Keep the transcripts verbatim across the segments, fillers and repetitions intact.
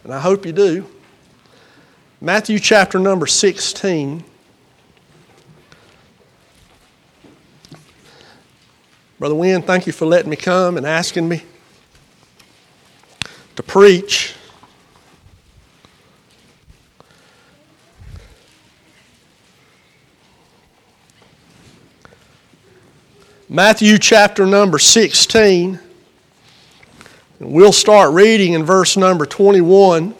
and I hope you do. Matthew chapter number sixteen. Brother Wynn, thank you for letting me come and asking me to preach. Matthew chapter number sixteen. We'll start reading in verse number twenty-one.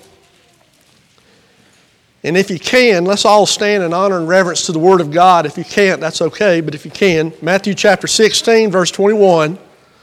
And if you can, let's all stand in honor and reverence to the Word of God. If you can't, that's okay, but if you can, Matthew chapter sixteen, verse twenty-one.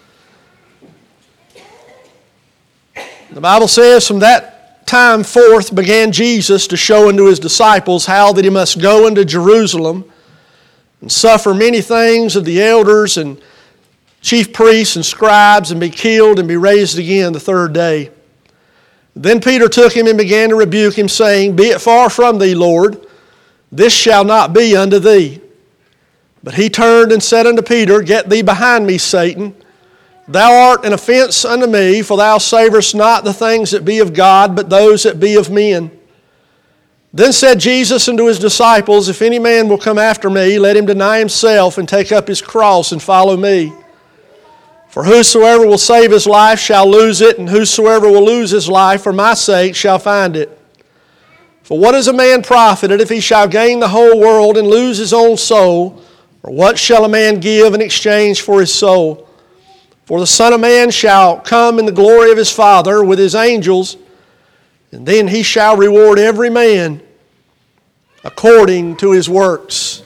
The Bible says, "From that time forth began Jesus to show unto his disciples how that he must go into Jerusalem and suffer many things of the elders and chief priests and scribes, and be killed and be raised again the third day." Then Peter took him and began to rebuke him, saying, "Be it far from thee, Lord, this shall not be unto thee." But he turned and said unto Peter, "Get thee behind me, Satan. Thou art an offense unto me, for thou savorest not the things that be of God, but those that be of men." Then said Jesus unto his disciples, "If any man will come after me, let him deny himself and take up his cross and follow me. For whosoever will save his life shall lose it, and whosoever will lose his life for my sake shall find it. For what is a man profited if he shall gain the whole world and lose his own soul? Or what shall a man give in exchange for his soul? For the Son of Man shall come in the glory of his Father with his angels, and then he shall reward every man according to his works."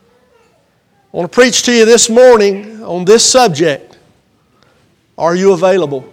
I want to preach to you this morning on this subject. Are you available?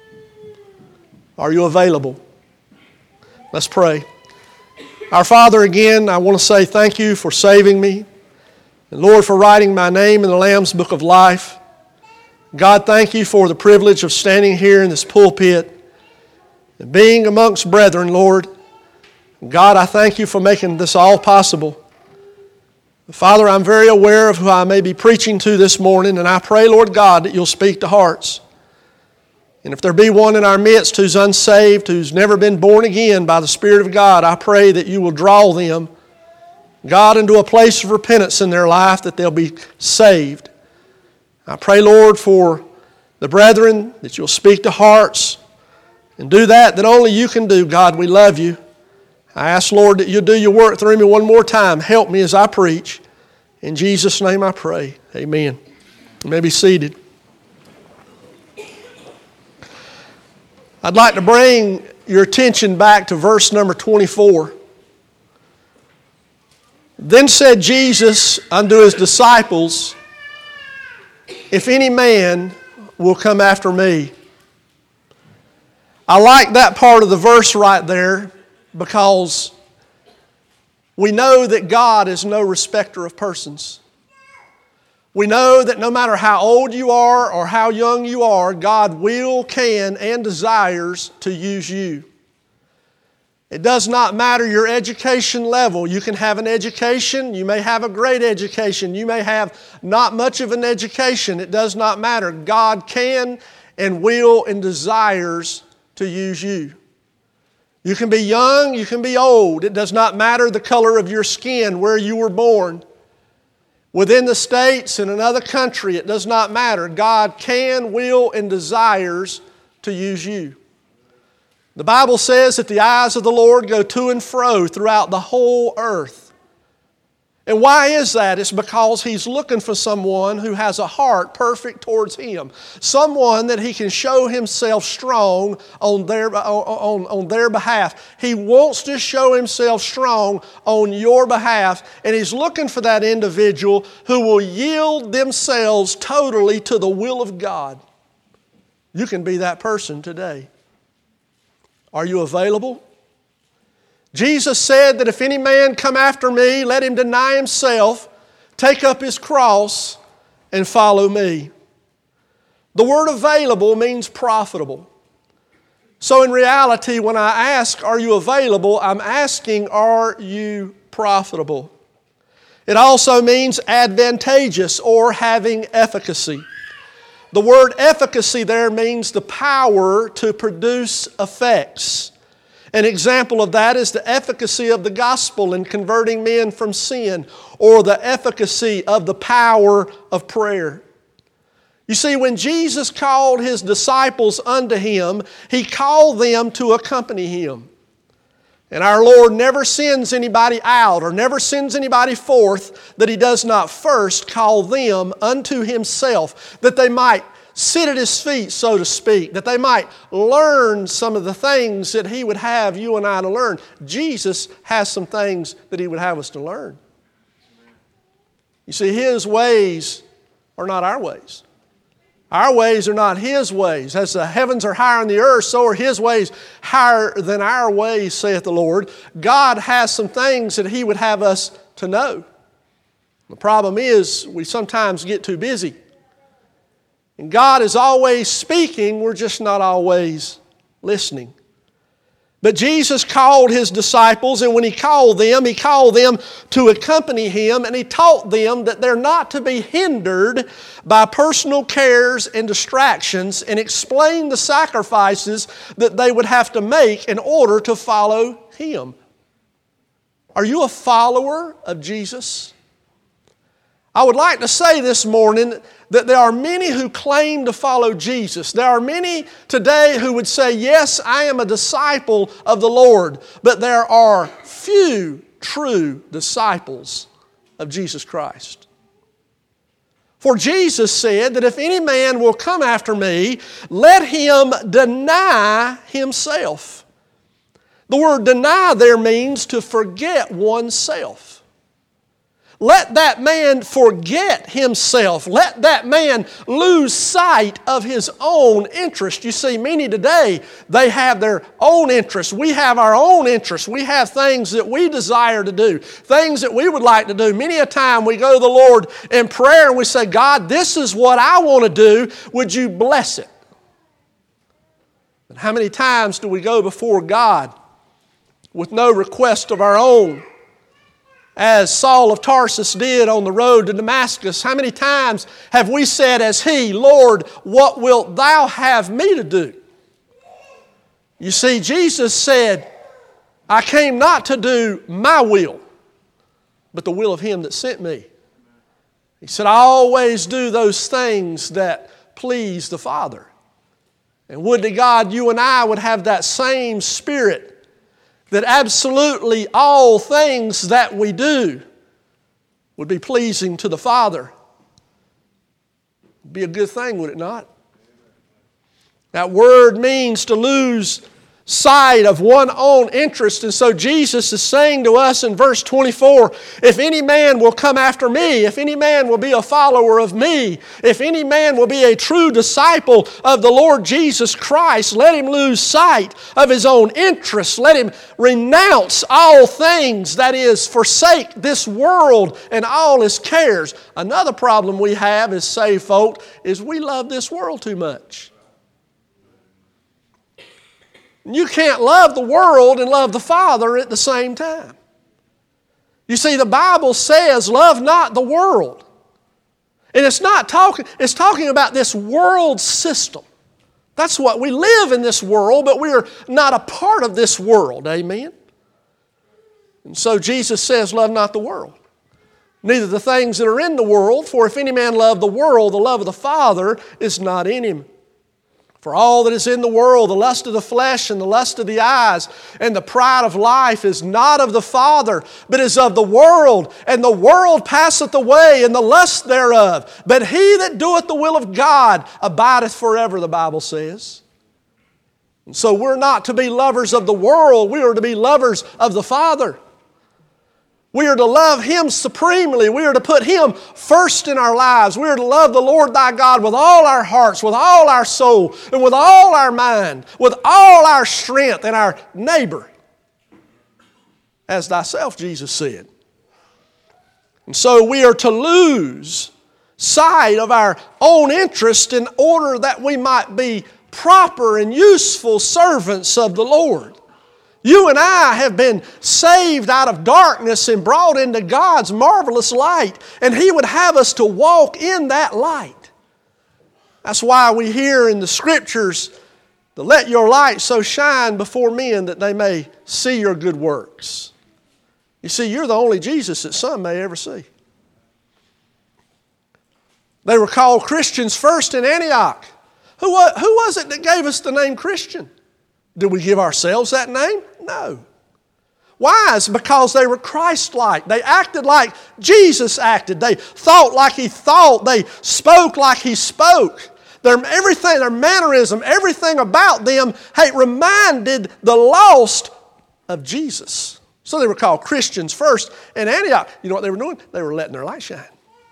Are you available? Let's pray. Our Father, again, I want to say thank you for saving me. And Lord, for writing my name in the Lamb's Book of Life. God, thank you for the privilege of standing here in this pulpit and being amongst brethren, Lord. God, I thank you for making this all possible. Father, I'm very aware of who I may be preaching to this morning, and I pray, Lord God, that you'll speak to hearts. And if there be one in our midst who's unsaved, who's never been born again by the Spirit of God, I pray that you will draw them, God, into a place of repentance in their life, that they'll be saved. I pray, Lord, for the brethren, that you'll speak to hearts and do that that only you can do. God, we love you. I ask, Lord, that you'll do your work through me one more time. Help me as I preach. In Jesus' name I pray. Amen. You may be seated. I'd like to bring your attention back to verse number twenty-four. "Then said Jesus unto his disciples, If any man will come after me." I like that part of the verse right there because we know that God is no respecter of persons. We know that no matter how old you are or how young you are, God will, can, and desires to use you. It does not matter your education level. You can have an education. You may have a great education. You may have not much of an education. It does not matter. God can and will and desires to use you. You can be young. You can be old. It does not matter the color of your skin, where you were born. Within the states, in another country, it does not matter. God can, will, and desires to use you. The Bible says that the eyes of the Lord go to and fro throughout the whole earth. And why is that? It's because He's looking for someone who has a heart perfect towards Him. Someone that He can show Himself strong on their, on, on their behalf. He wants to show Himself strong on your behalf. And He's looking for that individual who will yield themselves totally to the will of God. You can be that person today. Are you available? Jesus said that if any man come after me, let him deny himself, take up his cross, and follow me. The word available means profitable. So in reality, when I ask, are you available, I'm asking, are you profitable? It also means advantageous or having efficacy. The word efficacy there means the power to produce effects. An example of that is the efficacy of the gospel in converting men from sin, or the efficacy of the power of prayer. You see, when Jesus called His disciples unto Him, He called them to accompany Him. And our Lord never sends anybody out or never sends anybody forth that He does not first call them unto Himself, that they might sit at His feet, so to speak, that they might learn some of the things that He would have you and I to learn. Jesus has some things that He would have us to learn. You see, His ways are not our ways. Our ways are not His ways. As the heavens are higher than the earth, so are His ways higher than our ways, saith the Lord. God has some things that He would have us to know. The problem is we sometimes get too busy. And God is always speaking, we're just not always listening. But Jesus called His disciples, and when He called them, He called them to accompany Him, and He taught them that they're not to be hindered by personal cares and distractions, and explained the sacrifices that they would have to make in order to follow Him. Are you a follower of Jesus? I would like to say this morning that there are many who claim to follow Jesus. There are many today who would say, yes, I am a disciple of the Lord. But there are few true disciples of Jesus Christ. For Jesus said that if any man will come after me, let him deny himself. The word deny there means to forget oneself. Let that man forget himself. Let that man lose sight of his own interest. You see, many today, they have their own interests. We have our own interests. We have things that we desire to do, things that we would like to do. Many a time we go to the Lord in prayer and we say, God, this is what I want to do. Would you bless it? But how many times do we go before God with no request of our own? As Saul of Tarsus did on the road to Damascus, how many times have we said as he, Lord, what wilt thou have me to do? You see, Jesus said, I came not to do my will, but the will of Him that sent me. He said, I always do those things that please the Father. And would to God you and I would have that same spirit, that absolutely all things that we do would be pleasing to the Father. It'd be a good thing, would it not? That word means to lose sight of one's own interest. And so Jesus is saying to us in verse twenty-four, if any man will come after me, if any man will be a follower of me, if any man will be a true disciple of the Lord Jesus Christ, let him lose sight of his own interests. Let him renounce all things, that is, forsake this world and all its cares. Another problem we have as saved folk is we love this world too much. You can't love the world and love the Father at the same time. You see, the Bible says, love not the world. And it's not talking, it's talking about this world system. That's what we live in this world, but we are not a part of this world. Amen? And so Jesus says, love not the world. Neither the things that are in the world, for if any man love the world, the love of the Father is not in him. For all that is in the world, the lust of the flesh and the lust of the eyes and the pride of life is not of the Father, but is of the world. And the world passeth away and the lust thereof. But he that doeth the will of God abideth forever, the Bible says. And so we're not to be lovers of the world. We are to be lovers of the Father. We are to love Him supremely. We are to put Him first in our lives. We are to love the Lord thy God with all our hearts, with all our soul, and with all our mind, with all our strength, and our neighbor as thyself, Jesus said. And so we are to lose sight of our own interest in order that we might be proper and useful servants of the Lord. You and I have been saved out of darkness and brought into God's marvelous light, and He would have us to walk in that light. That's why we hear in the Scriptures to let your light so shine before men that they may see your good works. You see, you're the only Jesus that some may ever see. They were called Christians first in Antioch. Who was, who was it that gave us the name Christian? Did we give ourselves that name? No. Why? It's because they were Christ-like. They acted like Jesus acted. They thought like He thought. They spoke like He spoke. Their everything, their mannerism, everything about them, hey, reminded the lost of Jesus. So they were called Christians first in Antioch. You know what they were doing? They were letting their light shine.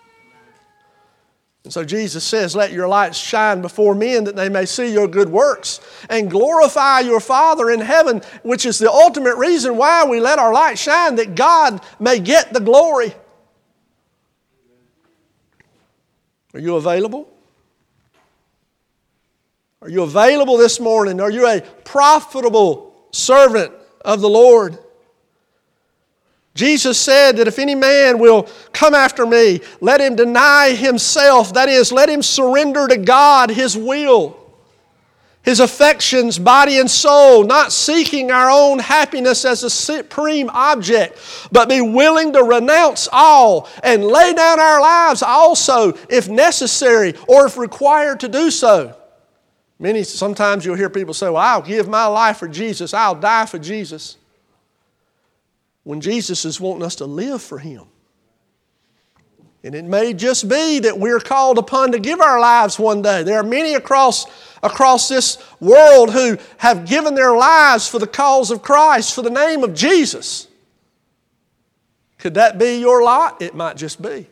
And so Jesus says, let your lights shine before men that they may see your good works and glorify your Father in heaven, which is the ultimate reason why we let our light shine, that God may get the glory. Are you available? Are you available this morning? Are you a profitable servant of the Lord? Jesus said that if any man will come after me, let him deny himself. That is, let him surrender to God His will, His affections, body and soul, not seeking our own happiness as a supreme object, but be willing to renounce all and lay down our lives also if necessary or if required to do so. Many, sometimes you'll hear people say, well, I'll give my life for Jesus. I'll die for Jesus. When Jesus is wanting us to live for Him. And it may just be that we're called upon to give our lives one day. There are many across, across this world who have given their lives for the cause of Christ, for the name of Jesus. Could that be your lot? It might just be.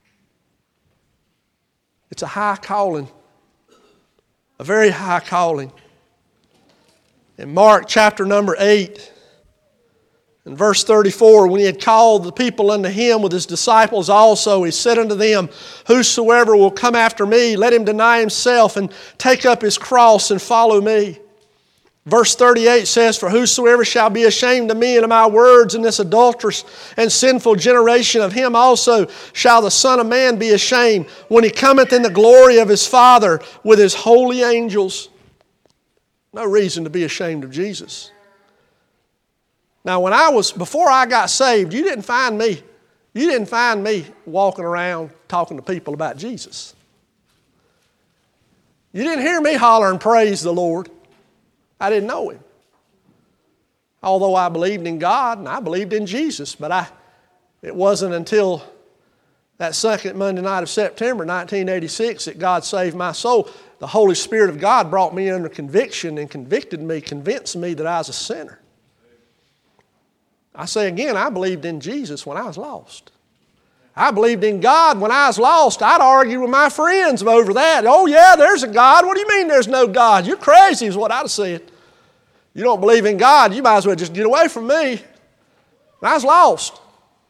It's a high calling. A very high calling. In Mark chapter number eight, in verse thirty-four, when He had called the people unto Him with His disciples also, He said unto them, whosoever will come after me, let him deny himself and take up his cross and follow me. Verse thirty-eight says, for whosoever shall be ashamed of me and of my words in this adulterous and sinful generation, of him also shall the Son of Man be ashamed when He cometh in the glory of His Father with His holy angels. No reason to be ashamed of Jesus. Now, when I was, before I got saved, you didn't find me, you didn't find me walking around talking to people about Jesus. You didn't hear me holler and praise the Lord. I didn't know Him. Although I believed in God and I believed in Jesus, but I, it wasn't until that second Monday night of September nineteen eighty-six that God saved my soul. The Holy Spirit of God brought me under conviction and convicted me, convinced me that I was a sinner. I say again, I believed in Jesus when I was lost. I believed in God when I was lost. I'd argue with my friends over that. Oh yeah, there's a God. What do you mean there's no God? You're crazy is what I'd have said. You don't believe in God, you might as well just get away from me. I was lost.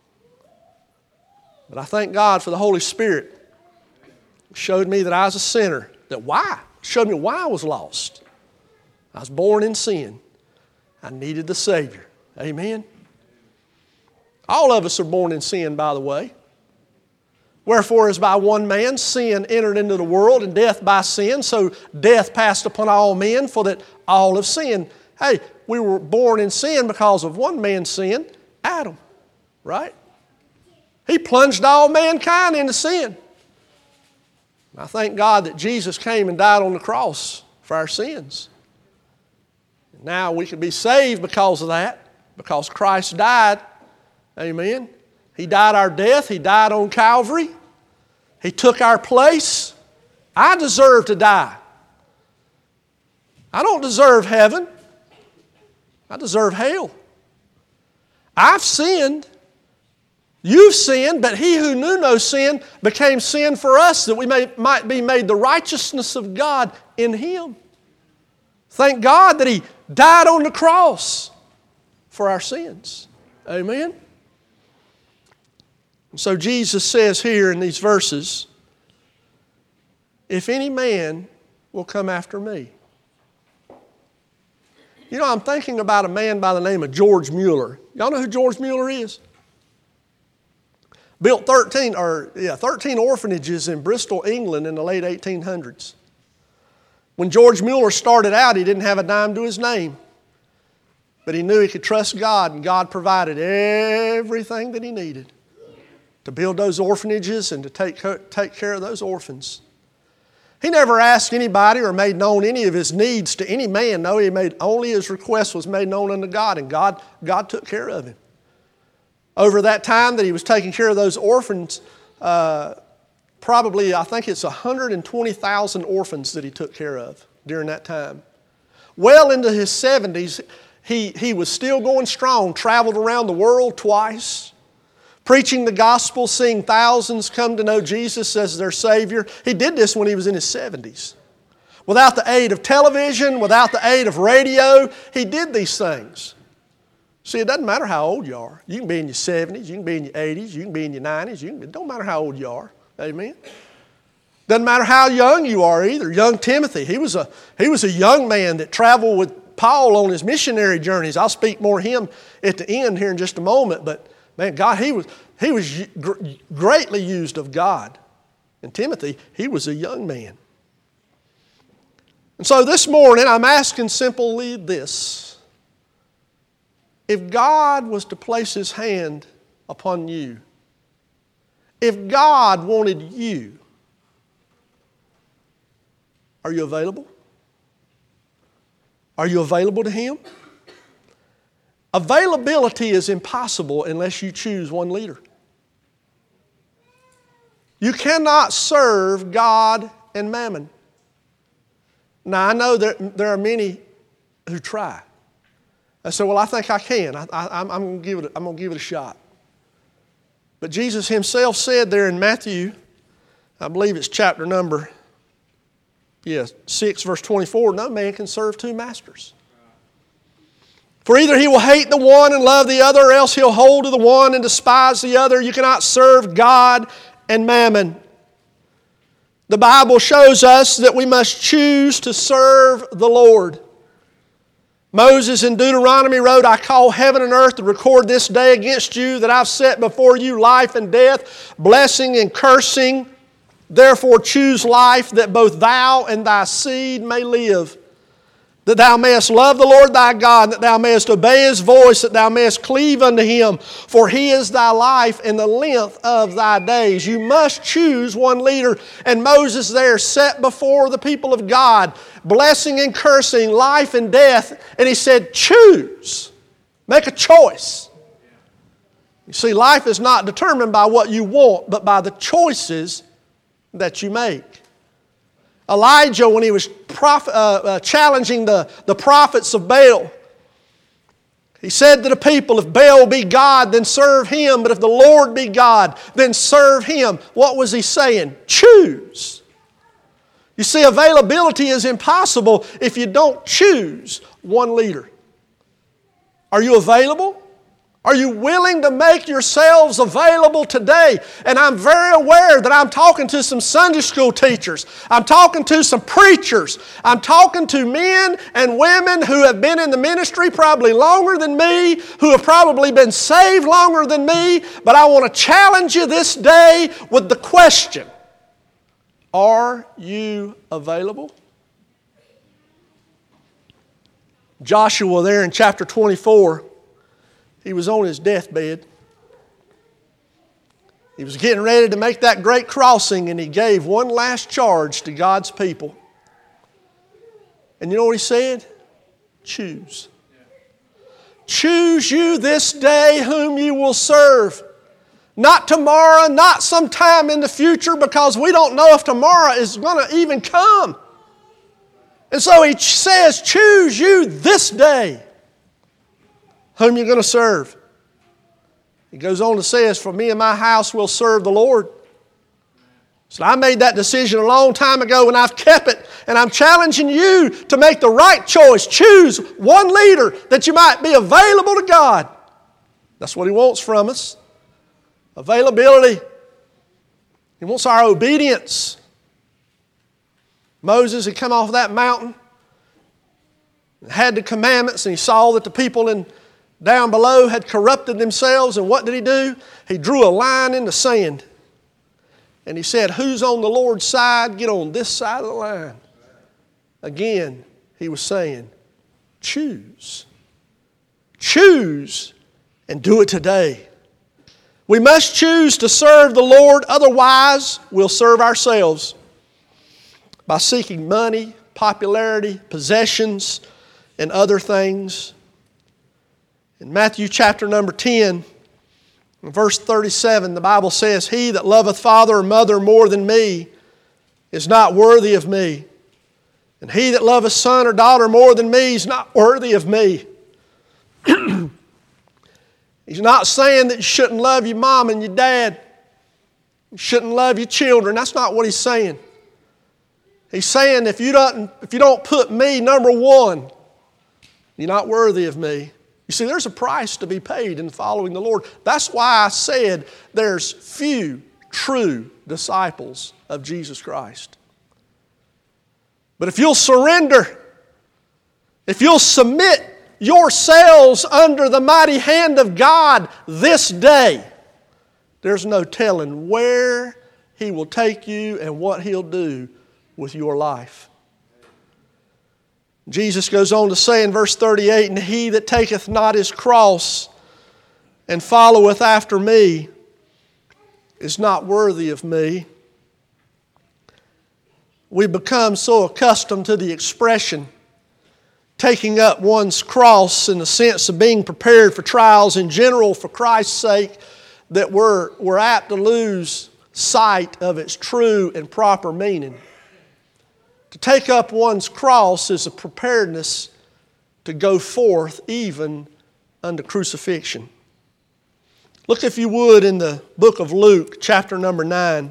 But I thank God for the Holy Spirit. It showed me that I was a sinner. That why? It showed me why I was lost. I was born in sin. I needed the Savior. Amen. All of us are born in sin, by the way. Wherefore, as by one man sin entered into the world, and death by sin, so death passed upon all men, for that all have sinned. Hey, we were born in sin because of one man's sin, Adam, right? He plunged all mankind into sin. I thank God that Jesus came and died on the cross for our sins. Now we can be saved because of that, because Christ died. Amen. He died our death. He died on Calvary. He took our place. I deserve to die. I don't deserve heaven. I deserve hell. I've sinned. You've sinned, but He who knew no sin became sin for us, that we may, might be made the righteousness of God in Him. Thank God that He died on the cross for our sins. Amen. So Jesus says here in these verses, if any man will come after me. You know, I'm thinking about a man by the name of George Mueller. Y'all know who George Mueller is? Built thirteen, or yeah, thirteen orphanages in Bristol, England in the late eighteen hundreds. When George Mueller started out, he didn't have a dime to his name. But he knew he could trust God, and God provided everything that he needed to build those orphanages and to take, take care of those orphans. He never asked anybody or made known any of his needs to any man. No, he made only his request was made known unto God, and God, God took care of him. Over that time that he was taking care of those orphans, uh, probably, I think it's one hundred twenty thousand orphans that he took care of during that time. Well into his seventies, he, he was still going strong, traveled around the world twice, preaching the gospel, seeing thousands come to know Jesus as their Savior. He did this when he was in his seventies. Without the aid of television, without the aid of radio, he did these things. See, it doesn't matter how old you are. You can be in your seventies, you can be in your eighties, you can be in your nineties. You can, it don't matter how old you are. Amen. Doesn't matter how young you are either. Young Timothy, he was a, he was a young man that traveled with Paul on his missionary journeys. I'll speak more of him at the end here in just a moment. But man, God, he was, he was greatly used of God. And Timothy, he was a young man. And so this morning, I'm asking simply this. If God was to place His hand upon you, if God wanted you, are you available? Are you available to Him? Availability is impossible unless you choose one leader. You cannot serve God and mammon. Now, I know that there are many who try. I say, well, I think I can. I, I, I'm, I'm going to give it. I'm going to give it a shot. But Jesus Himself said there in Matthew, I believe it's chapter number, yeah, six, verse twenty-four. No man can serve two masters. For either he will hate the one and love the other, or else he'll hold to the one and despise the other. You cannot serve God and mammon. The Bible shows us that we must choose to serve the Lord. Moses in Deuteronomy wrote, I call heaven and earth to record this day against you that I've set before you life and death, blessing and cursing. Therefore choose life that both thou and thy seed may live. That thou mayest love the Lord thy God, that thou mayest obey His voice, that thou mayest cleave unto Him. For He is thy life and the length of thy days. You must choose one leader. And Moses there set before the people of God, blessing and cursing, life and death. And he said, choose. Make a choice. You see, life is not determined by what you want, but by the choices that you make. Elijah, when he was prof- uh, uh, challenging the, the prophets of Baal, he said to the people, if Baal be God, then serve him. But if the Lord be God, then serve Him. What was he saying? Choose. You see, availability is impossible if you don't choose one leader. Are you available? Are you willing to make yourselves available today? And I'm very aware that I'm talking to some Sunday school teachers. I'm talking to some preachers. I'm talking to men and women who have been in the ministry probably longer than me, who have probably been saved longer than me. But I want to challenge you this day with the question, are you available? Joshua there in chapter twenty-four, he was on his deathbed. He was getting ready to make that great crossing, and he gave one last charge to God's people. And you know what he said? Choose. Choose you this day whom you will serve. Not tomorrow, not sometime in the future, because we don't know if tomorrow is going to even come. And so he says, choose you this day whom you're going to serve. He goes on to say, for me and my house will serve the Lord. So I made that decision a long time ago, and I've kept it. And I'm challenging you to make the right choice. Choose one leader that you might be available to God. That's what He wants from us. Availability. He wants our obedience. Moses had come off that mountain, had the commandments, and he saw that the people in down below had corrupted themselves. And what did he do? He drew a line in the sand. And he said, who's on the Lord's side? Get on this side of the line. Again, he was saying, choose. Choose and do it today. We must choose to serve the Lord, otherwise we'll serve ourselves by seeking money, popularity, possessions, and other things. In Matthew chapter number ten, verse thirty-seven, the Bible says, "He that loveth father or mother more than me is not worthy of me. And he that loveth son or daughter more than me is not worthy of me." He's not saying that you shouldn't love your mom and your dad. You shouldn't love your children. That's not what he's saying. He's saying if you don't, if you don't put me number one, you're not worthy of me. You see, there's a price to be paid in following the Lord. That's why I said there's few true disciples of Jesus Christ. But if you'll surrender, if you'll submit yourselves under the mighty hand of God this day, there's no telling where He will take you and what He'll do with your life. Jesus goes on to say in verse thirty-eight, "And he that taketh not his cross and followeth after me is not worthy of me." We become so accustomed to the expression taking up one's cross in the sense of being prepared for trials in general for Christ's sake that we're, we're apt to lose sight of its true and proper meaning. To take up one's cross is a preparedness to go forth even unto crucifixion. Look, if you would, in the book of Luke, chapter number nine.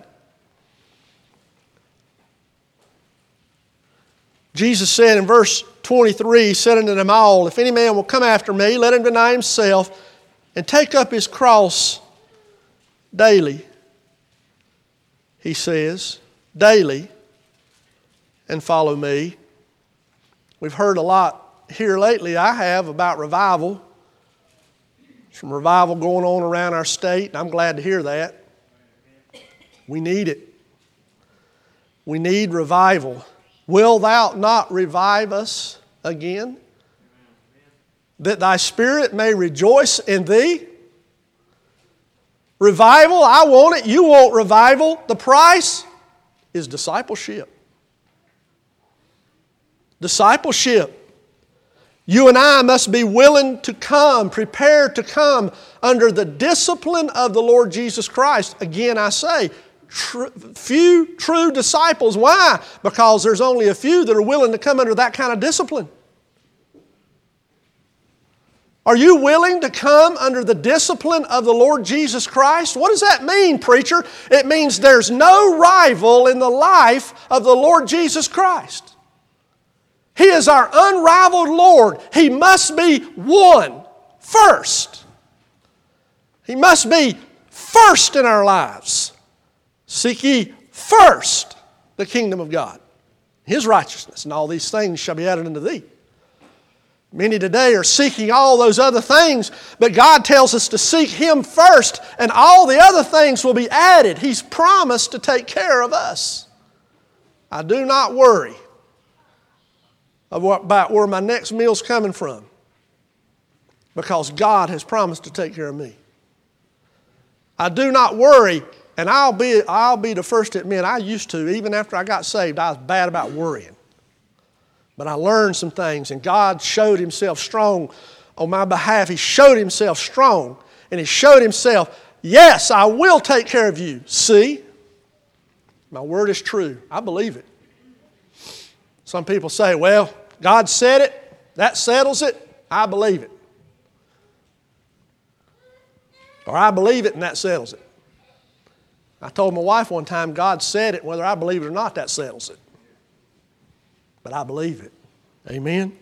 Jesus said in verse twenty-three, He said unto them all, "If any man will come after me, let him deny himself and take up his cross daily," He says, daily, "and follow me." We've heard a lot here lately, I have, about revival. Some revival going on around our state, and I'm glad to hear that. We need it. We need revival. "Will thou not revive us again, that thy spirit may rejoice in thee?" Revival, I want it. You want revival. The price is discipleship. Discipleship. You and I must be willing to come, prepared to come under the discipline of the Lord Jesus Christ. Again, I say, tr- few true disciples. Why? Because there's only a few that are willing to come under that kind of discipline. Are you willing to come under the discipline of the Lord Jesus Christ? What does that mean, preacher? It means there's no rival in the life of the Lord Jesus Christ. He is our unrivaled Lord. He must be one first. He must be first in our lives. Seek ye first the kingdom of God, His righteousness, and all these things shall be added unto thee. Many today are seeking all those other things, but God tells us to seek Him first, and all the other things will be added. He's promised to take care of us. I do not worry about where my next meal's coming from, because God has promised to take care of me. I do not worry, and I'll be, I'll be the first to admit, I used to, even after I got saved, I was bad about worrying. But I learned some things, and God showed Himself strong on my behalf. He showed Himself strong, and He showed Himself, yes, I will take care of you. See, my word is true. I believe it. Some people say, well, God said it, that settles it, I believe it. Or I believe it and that settles it. I told my wife one time, God said it, whether I believe it or not, that settles it. But I believe it. Amen?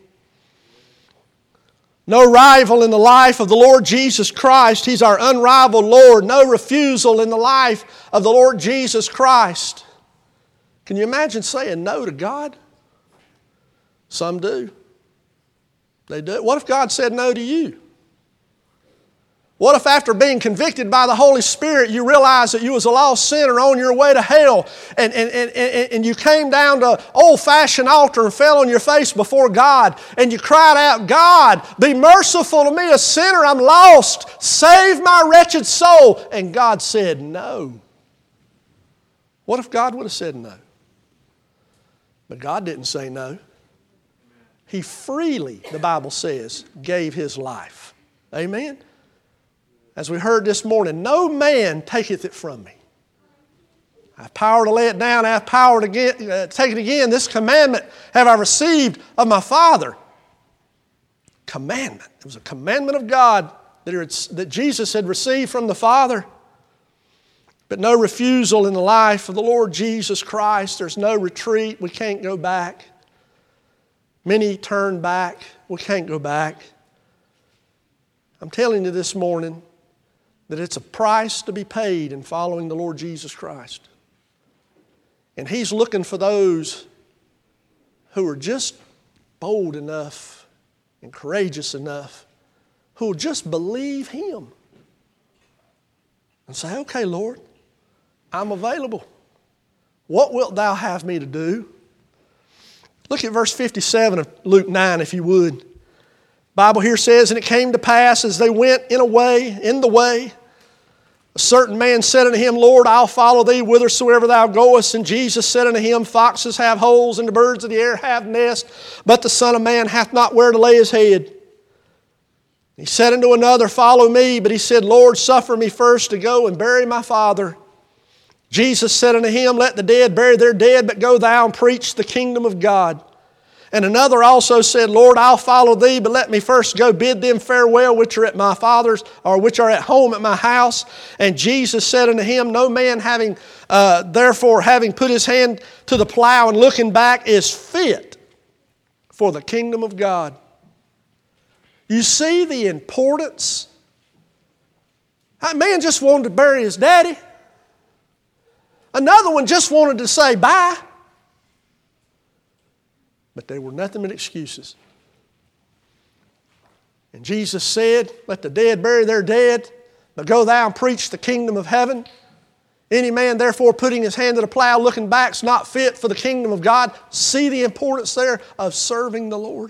No rival in the life of the Lord Jesus Christ. He's our unrivaled Lord. No refusal in the life of the Lord Jesus Christ. Can you imagine saying no to God? Some do. They do. What if God said no to you? What if after being convicted by the Holy Spirit, you realized that you was a lost sinner on your way to hell, and, and, and, and, and you came down to old-fashioned altar and fell on your face before God, and you cried out, God, be merciful to me, a sinner, I'm lost, save my wretched soul. And God said no. What if God would have said no? But God didn't say no. He freely, the Bible says, gave His life. Amen? As we heard this morning, no man taketh it from me. I have power to lay it down, I have power to get, uh, take it again. This commandment have I received of my Father. Commandment. It was a commandment of God that, it's, that Jesus had received from the Father. But no refusal in the life of the Lord Jesus Christ. There's no retreat. We can't go back. Many turn back. We can't go back. I'm telling you this morning that it's a price to be paid in following the Lord Jesus Christ. And He's looking for those who are just bold enough and courageous enough, who will just believe Him and say, okay, Lord, I'm available. What wilt Thou have me to do? Look at verse fifty-seven of Luke nine, if you would. The Bible here says, and it came to pass as they went in a way, in the way, a certain man said unto him, Lord, I'll follow thee whithersoever thou goest. And Jesus said unto him, foxes have holes, and the birds of the air have nests, but the Son of Man hath not where to lay his head. He said unto another, follow me. But he said, Lord, suffer me first to go and bury my father. Jesus said unto him, let the dead bury their dead, but go thou and preach the kingdom of God. And another also said, Lord, I'll follow thee, but let me first go bid them farewell which are at my father's, or which are at home at my house. And Jesus said unto him, no man having, uh, therefore having put his hand to the plow and looking back is fit for the kingdom of God. You see the importance? That man just wanted to bury his daddy. Another one just wanted to say bye. But they were nothing but excuses. And Jesus said, let the dead bury their dead, but go thou and preach the kingdom of heaven. Any man therefore putting his hand to the plow looking back is not fit for the kingdom of God. See the importance there of serving the Lord.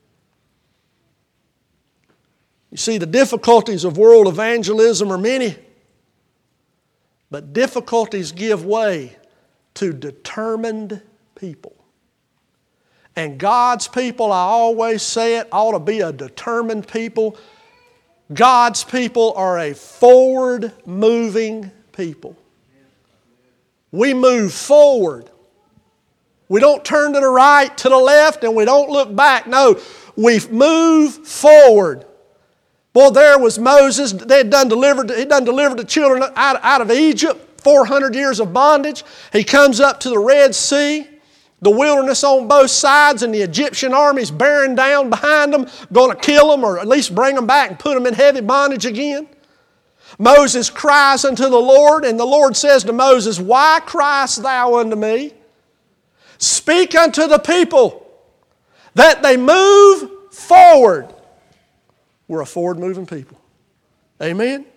You see, the difficulties of world evangelism are many, but difficulties give way to determined people. And God's people, I always say it, ought to be a determined people. God's people are a forward-moving people. We move forward. We don't turn to the right, to the left, and we don't look back. No, we move forward. Boy, there was Moses. They had done delivered, he'd done delivered the children out, out of Egypt, four hundred years of bondage. He comes up to the Red Sea. The wilderness on both sides, and the Egyptian armies bearing down behind them, going to kill them or at least bring them back and put them in heavy bondage again. Moses cries unto the Lord, and the Lord says to Moses, why criest thou unto me? Speak unto the people that they move forward. We're a forward-moving people. Amen?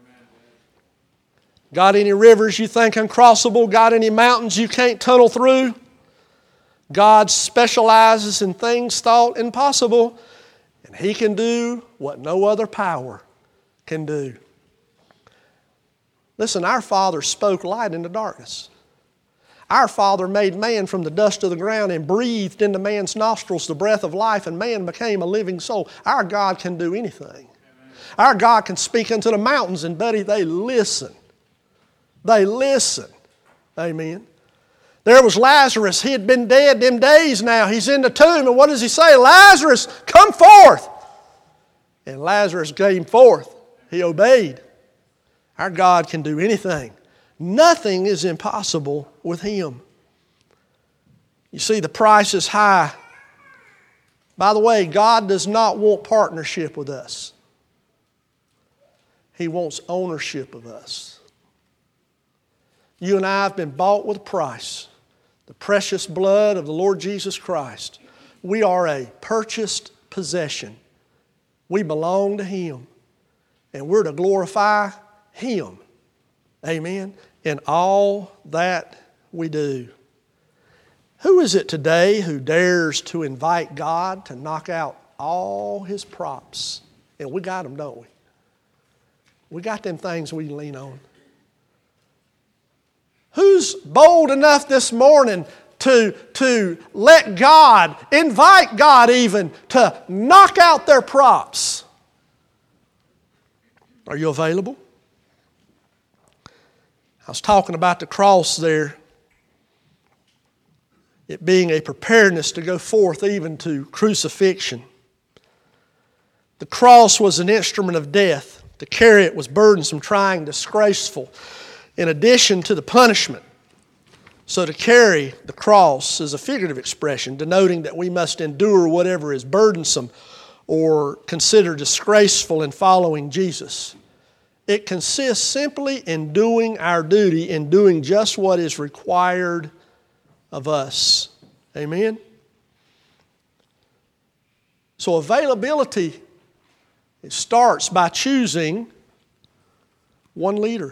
Got any rivers you think uncrossable? Got any mountains you can't tunnel through? God specializes in things thought impossible, and He can do what no other power can do. Listen, our Father spoke light into darkness. Our Father made man from the dust of the ground and breathed into man's nostrils the breath of life, and man became a living soul. Our God can do anything. Amen. Our God can speak unto the mountains, and buddy, they listen. They listen. Amen. There was Lazarus. He had been dead them days now. He's in the tomb. And what does he say? Lazarus, come forth. And Lazarus came forth. He obeyed. Our God can do anything. Nothing is impossible with Him. You see, the price is high. By the way, God does not want partnership with us. He wants ownership of us. You and I have been bought with a price. The precious blood of the Lord Jesus Christ. We are a purchased possession. We belong to Him. And we're to glorify Him. Amen. In all that we do. Who is it today who dares to invite God to knock out all his props? And we got them, don't we? We got them things we lean on. Who's bold enough this morning to, to let God, invite God even, to knock out their props? Are you available? I was talking about the cross there, it being a preparedness to go forth even to crucifixion. The cross was an instrument of death. To carry it was burdensome, trying, disgraceful, in addition to the punishment. So to carry the cross is a figurative expression, denoting that we must endure whatever is burdensome or considered disgraceful in following Jesus. It consists simply in doing our duty, in doing just what is required of us. Amen? So availability, it starts by choosing one leader.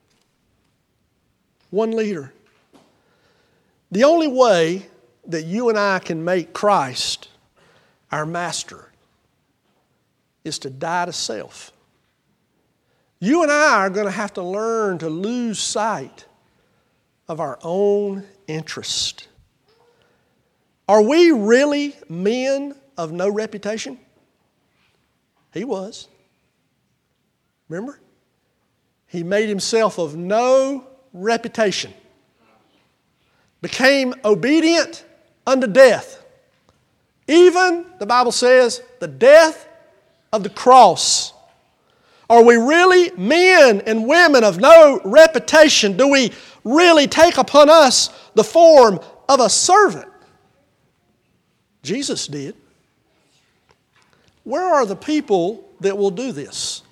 One leader. The only way that you and I can make Christ our master is to die to self. You and I are going to have to learn to lose sight of our own interest. Are we really men of no reputation? He was. Remember? He made himself of no reputation. Became obedient unto death. Even, the Bible says, the death of the cross. Are we really men and women of no reputation? Do we really take upon us the form of a servant? Jesus did. Where are the people that will do this?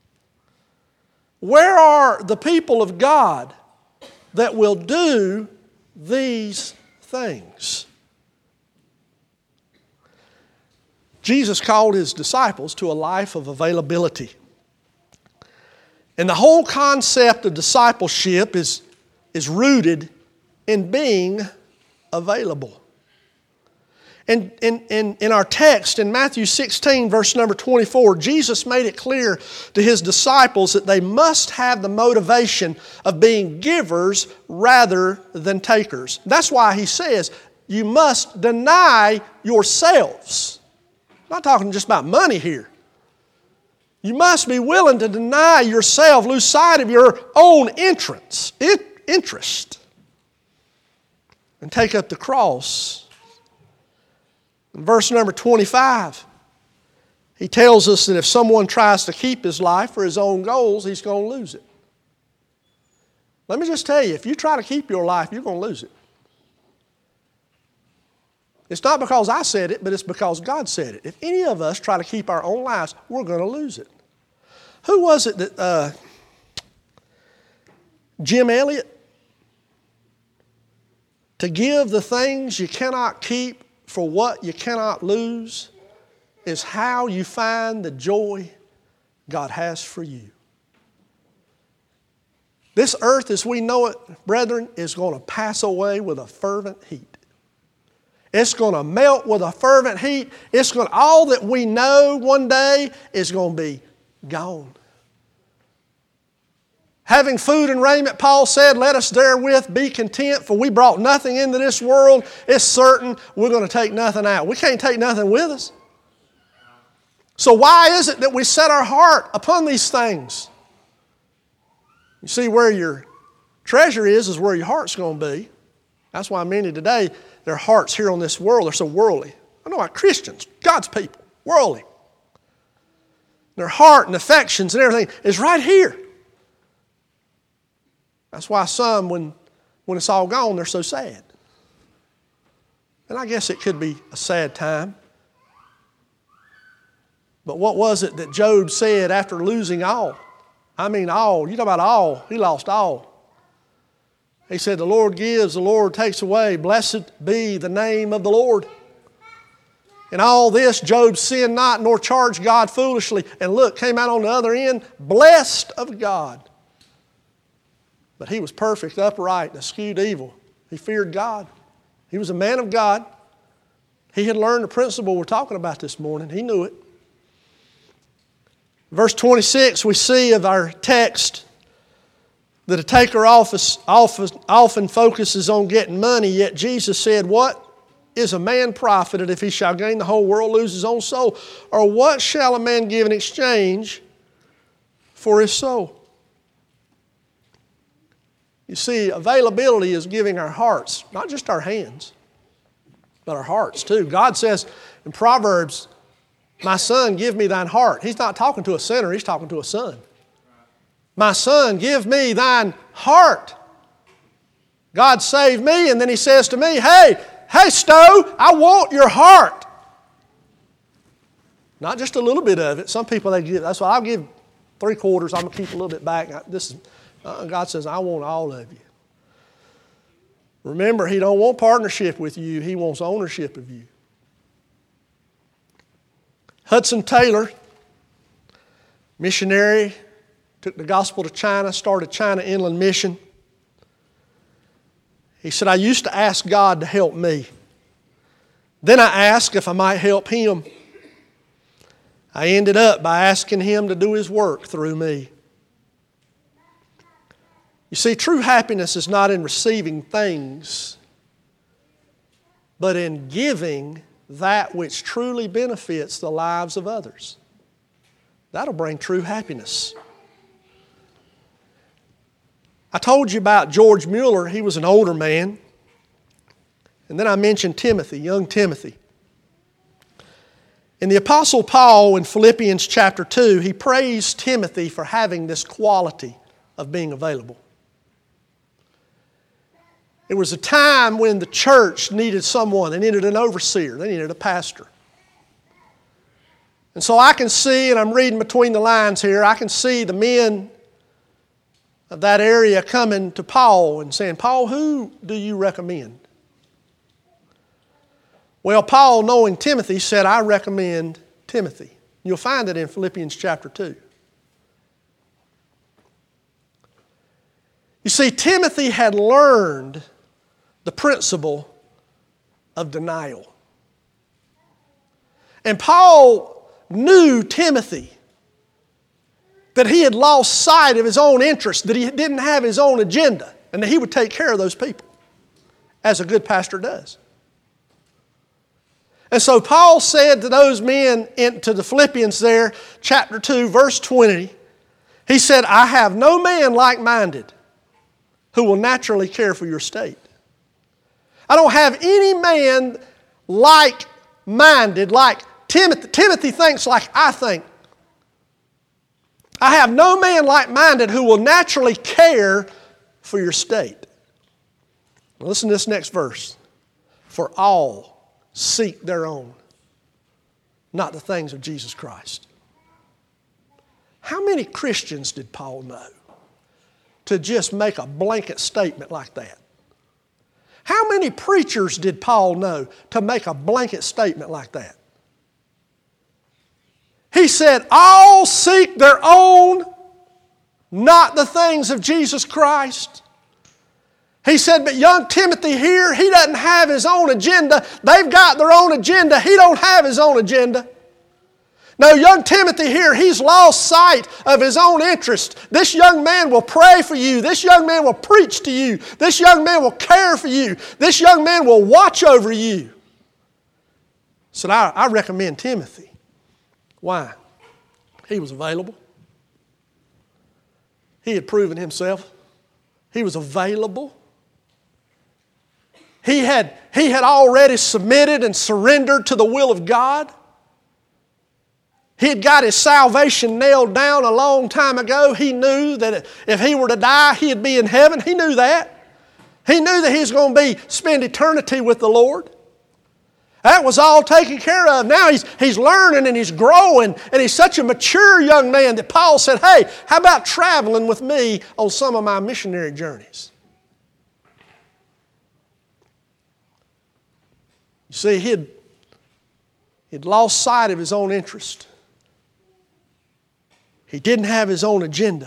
Where are the people of God that will do these things? Jesus called his disciples to a life of availability. And the whole concept of discipleship is, is rooted in being available. And in, in, in our text, in Matthew sixteen, verse number twenty-four, Jesus made it clear to his disciples that they must have the motivation of being givers rather than takers. That's why he says, you must deny yourselves. I'm not talking just about money here. You must be willing to deny yourself, lose sight of your own entrance, interest, and take up the cross. In verse number twenty-five, he tells us that if someone tries to keep his life for his own goals, he's going to lose it. Let me just tell you, if you try to keep your life, you're going to lose it. It's not because I said it, but it's because God said it. If any of us try to keep our own lives, we're going to lose it. Who was it that, uh, Jim Elliot? To give the things you cannot keep for what you cannot lose is how you find the joy God has for you. This earth as we know it, brethren, is going to pass away with a fervent heat. It's going to melt with a fervent heat. It's going to, all that we know one day is going to be gone. Having food and raiment, Paul said, let us therewith be content, for we brought nothing into this world. It's certain we're going to take nothing out. We can't take nothing with us. So why is it that we set our heart upon these things? You see, where your treasure is, is where your heart's going to be. That's why many today, their hearts here on this world are so worldly. I know about Christians, God's people, worldly. Their heart and affections and everything is right here. That's why some, when, when it's all gone, they're so sad. And I guess it could be a sad time. But what was it that Job said after losing all? I mean all. You talk about all. He lost all. He said, the Lord gives, the Lord takes away. Blessed be the name of the Lord. in all this, Job sinned not, nor charged God foolishly. And look, came out on the other end, blessed of God. But he was perfect, upright, and eschewed evil. He feared God. He was a man of God. He had learned the principle we're talking about this morning. He knew it. Verse twenty-six, we see of our text that a taker office often, often focuses on getting money, yet Jesus said, what is a man profited if he shall gain the whole world, lose his own soul? Or what shall a man give in exchange for his soul? You see, availability is giving our hearts, not just our hands, but our hearts too. God says in Proverbs, my son, give me thine heart. He's not talking to a sinner, he's talking to a son. My son, give me thine heart. God saved me, and then he says to me, hey, hey, Stowe, I want your heart. Not just a little bit of it. Some people, they give, that's why I'll give three quarters, I'm going to keep a little bit back. This is, uh, God says, I want all of you. Remember, he don't want partnership with you, he wants ownership of you. Hudson Taylor, missionary, took the gospel to China, started China Inland Mission. He said, I used to ask God to help me. Then I asked if I might help him. I ended up by asking him to do his work through me. You see, true happiness is not in receiving things, but in giving that which truly benefits the lives of others. That'll bring true happiness. I told you about George Mueller. He was an older man. And then I mentioned Timothy, young Timothy. In the Apostle Paul in Philippians chapter two, he praised Timothy for having this quality of being available. It was a time when the church needed someone. They needed an overseer. They needed a pastor. And so I can see, and I'm reading between the lines here, I can see the men of that area coming to Paul and saying, Paul, who do you recommend? Well, Paul, knowing Timothy, said, I recommend Timothy. You'll find it in Philippians chapter two. You see, Timothy had learned the principle of denial. And Paul knew Timothy, that he had lost sight of his own interest, that he didn't have his own agenda, and that he would take care of those people, as a good pastor does. And so Paul said to those men, into the Philippians there, chapter two, verse twenty, he said, I have no man like-minded who will naturally care for your state. I don't have any man like-minded, like Timothy. Timothy thinks like I think. I have no man like-minded who will naturally care for your state. Listen to this next verse. For all seek their own, not the things of Jesus Christ. How many Christians did Paul know to just make a blanket statement like that? How many preachers did Paul know to make a blanket statement like that? He said, all seek their own, not the things of Jesus Christ. He said, but young Timothy here, he doesn't have his own agenda. They've got their own agenda. He don't have his own agenda. No, young Timothy here, he's lost sight of his own interest. This young man will pray for you. This young man will preach to you. This young man will care for you. This young man will watch over you. So I, I recommend Timothy. Why? He was available. He had proven himself. He was available. He had, he had already submitted and surrendered to the will of God. He had got his salvation nailed down a long time ago. He knew that if he were to die, he'd be in heaven. He knew that. He knew that he was going to be spend eternity with the Lord. That was all taken care of. Now he's, he's learning and he's growing, and he's such a mature young man that Paul said, hey, how about traveling with me on some of my missionary journeys? You see, he'd, He'd lost sight of his own interest. He didn't have his own agenda.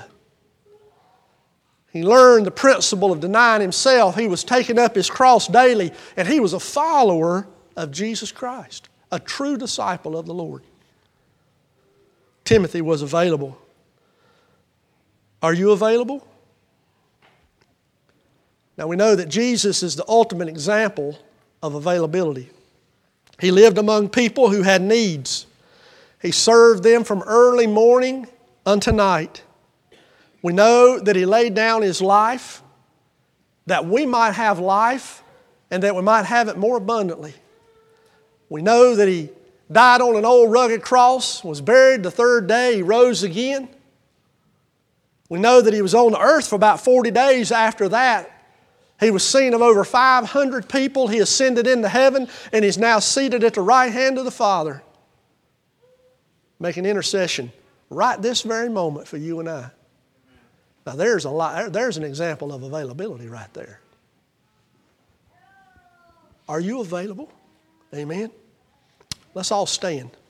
He learned the principle of denying himself. He was taking up his cross daily, and he was a follower of Jesus Christ, a true disciple of the Lord. Timothy was available. Are you available? Now we know that Jesus is the ultimate example of availability. He lived among people who had needs. He served them from early morning unto night. We know that He laid down His life that we might have life and that we might have it more abundantly. We know that He died on an old rugged cross, was buried the third day, He rose again. We know that He was on the earth for about forty days after that. He was seen of over five hundred people. He ascended into heaven, and He's now seated at the right hand of the Father, making intercession right this very moment for you and I. Now there's a lot, there's an example of availability right there. Are you available? Amen. Let's all stand.